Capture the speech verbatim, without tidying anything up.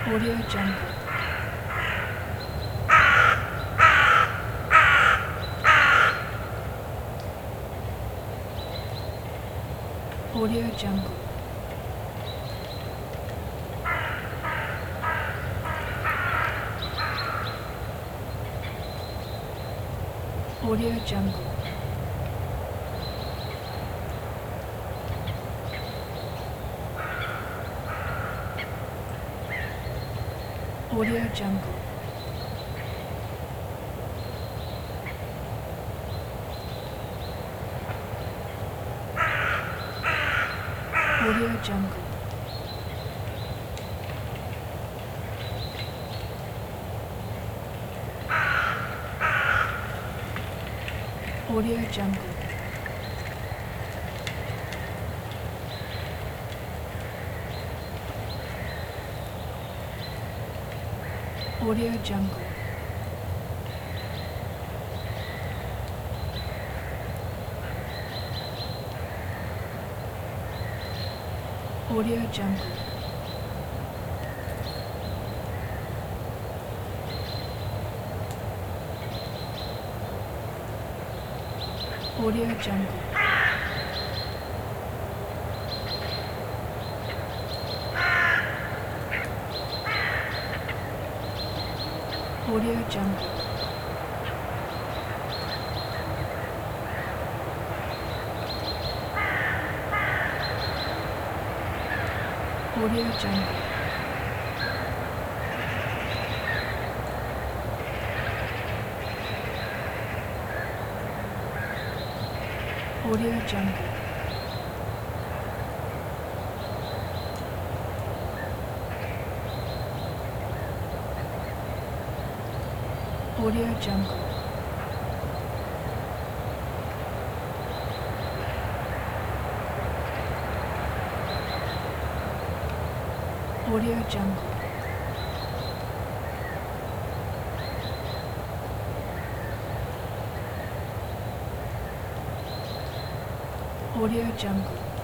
Audio Jungle. Audio Jungle. Audio Jungle. Audio Jungle. Audio Jungle. Audio Jungle. Audio Jungle. Audio Jungle. Audio Jungle. Audio Jungle. Audio Jungle. Audio Jungle. Audio Jungle. Audio Jungle. Audio Jungle.